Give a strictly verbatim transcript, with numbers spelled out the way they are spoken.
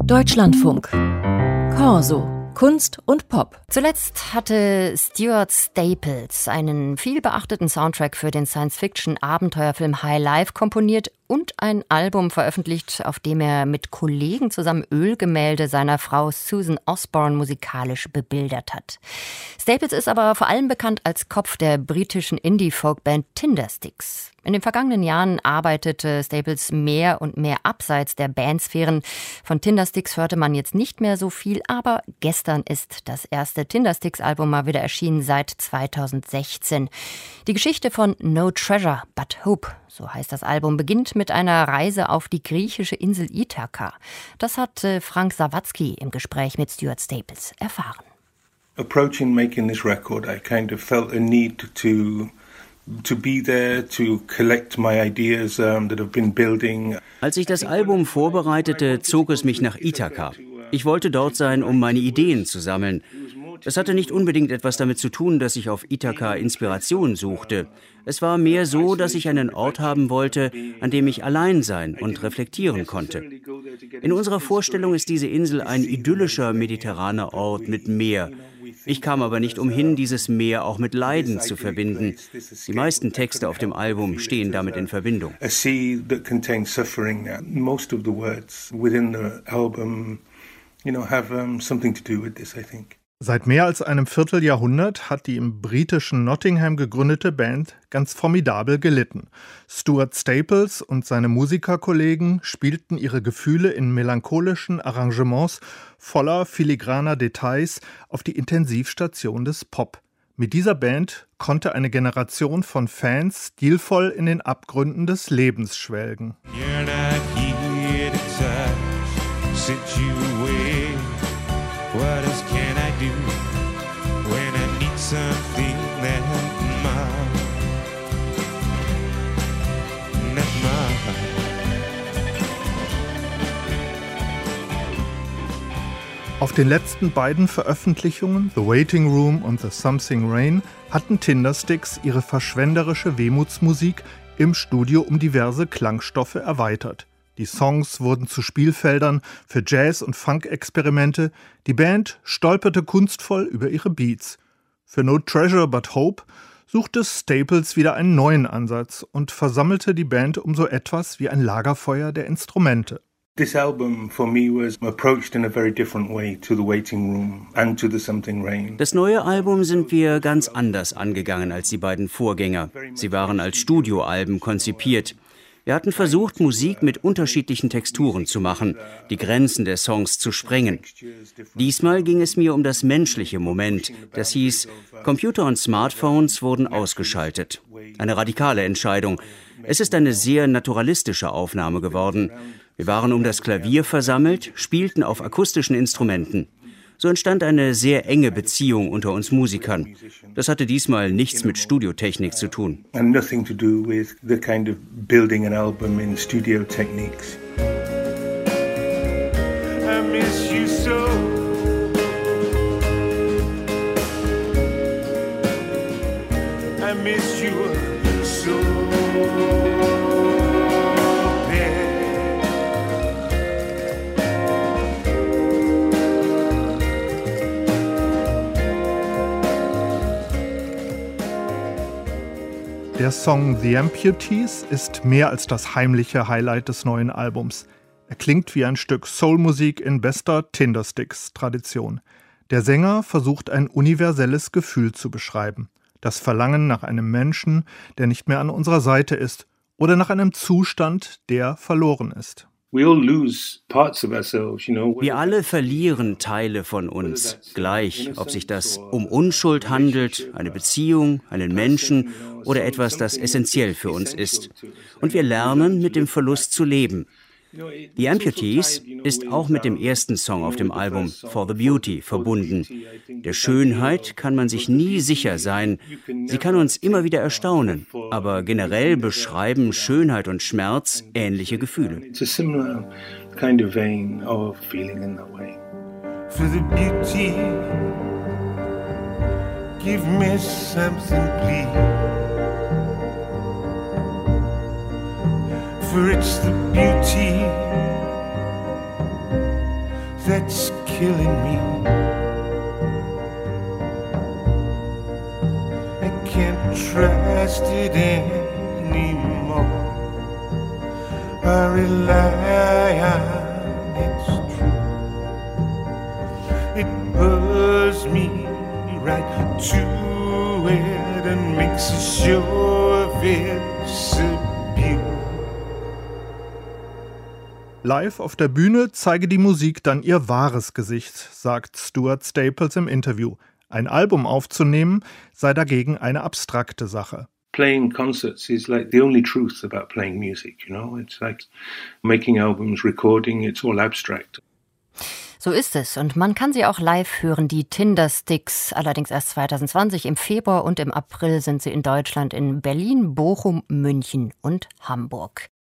Deutschlandfunk. Corso. Kunst und Pop. Zuletzt hatte Stuart Staples einen vielbeachteten Soundtrack für den Science-Fiction-Abenteuerfilm High Life komponiert und ein Album veröffentlicht, auf dem er mit Kollegen zusammen Ölgemälde seiner Frau Susan Osborne musikalisch bebildert hat. Staples ist aber vor allem bekannt als Kopf der britischen Indie-Folk-Band Tindersticks. In den vergangenen Jahren arbeitete Staples mehr und mehr abseits der Bandsphären. Von Tindersticks hörte man jetzt nicht mehr so viel, aber gestern ist das erste Tindersticks-Album mal wieder erschienen seit zweitausendsechzehn. Die Geschichte von No Treasure But Hope, so heißt das Album, beginnt mit einer Reise auf die griechische Insel Ithaka. Das hat Frank Sawatzki im Gespräch mit Stuart Staples erfahren. Approaching making this record, I kind of felt a need to to be there to collect my ideas um, that have been building. Als ich das Album vorbereitete, zog es mich nach Ithaka. Ich wollte dort sein, um meine Ideen zu sammeln. Es hatte nicht unbedingt etwas damit zu tun, dass ich auf Ithaka Inspiration suchte. Es war mehr so, dass ich einen Ort haben wollte, an dem ich allein sein und reflektieren konnte. In unserer Vorstellung ist diese Insel ein idyllischer mediterraner Ort mit Meer. Ich kam aber nicht umhin, dieses Meer auch mit Leiden zu verbinden. Die meisten Texte auf dem Album stehen damit in Verbindung. A sea that contains suffering. Most of the words within the album, you know, have um, something to do with this, I think. Seit mehr als einem Vierteljahrhundert hat die im britischen Nottingham gegründete Band ganz formidabel gelitten. Stuart Staples und seine Musikerkollegen spielten ihre Gefühle in melancholischen Arrangements voller filigraner Details auf die Intensivstation des Pop. Mit dieser Band konnte eine Generation von Fans stilvoll in den Abgründen des Lebens schwelgen. You're not here to touch, since you away. What else can I do when I need something that mine, not mine. Auf den letzten beiden Veröffentlichungen, The Waiting Room und The Something Rain, hatten Tindersticks ihre verschwenderische Wehmutsmusik im Studio um diverse Klangstoffe erweitert. Die Songs wurden zu Spielfeldern für Jazz- und Funk-Experimente. Die Band stolperte kunstvoll über ihre Beats. Für No Treasure But Hope suchte Staples wieder einen neuen Ansatz und versammelte die Band um so etwas wie ein Lagerfeuer der Instrumente. This album for me was approached in a very different way to The Waiting Room and to The Something Rain. Das neue Album sind wir ganz anders angegangen als die beiden Vorgänger. Sie waren als Studioalben konzipiert. Wir hatten versucht, Musik mit unterschiedlichen Texturen zu machen, die Grenzen der Songs zu sprengen. Diesmal ging es mir um das menschliche Moment. Das hieß, Computer und Smartphones wurden ausgeschaltet. Eine radikale Entscheidung. Es ist eine sehr naturalistische Aufnahme geworden. Wir waren um das Klavier versammelt, spielten auf akustischen Instrumenten. So entstand eine sehr enge Beziehung unter uns Musikern. Das hatte diesmal nichts mit Studiotechnik zu tun. And nothing to do with the kind of building an album in studio techniques. I miss you so. I miss you so. Der Song The Amputees ist mehr als das heimliche Highlight des neuen Albums. Er klingt wie ein Stück Soulmusik in bester Tindersticks-Tradition. Der Sänger versucht ein universelles Gefühl zu beschreiben. Das Verlangen nach einem Menschen, der nicht mehr an unserer Seite ist, oder nach einem Zustand, der verloren ist. Wir alle verlieren Teile von uns, gleich, ob sich das um Unschuld handelt, eine Beziehung, einen Menschen oder etwas, das essentiell für uns ist. Und wir lernen, mit dem Verlust zu leben. The Amputees ist auch mit dem ersten Song auf dem Album, For the Beauty, verbunden. Der Schönheit kann man sich nie sicher sein. Sie kann uns immer wieder erstaunen. Aber generell beschreiben Schönheit und Schmerz ähnliche Gefühle. For the beauty, give me something, please. For it's the beauty that's killing me. I can't trust it anymore. I rely on its truth. It pulls me right to it and makes sure of its appeal. Live auf der Bühne zeige die Musik dann ihr wahres Gesicht, sagt Stuart Staples im Interview. Ein Album aufzunehmen sei dagegen eine abstrakte Sache. Playing concerts is like the only truth about playing music, you know? It's like making albums, recording, it's all abstract. So ist es und man kann sie auch live hören, die Tindersticks, allerdings erst zwanzig zwanzig im Februar und im April sind sie in Deutschland in Berlin, Bochum, München und Hamburg.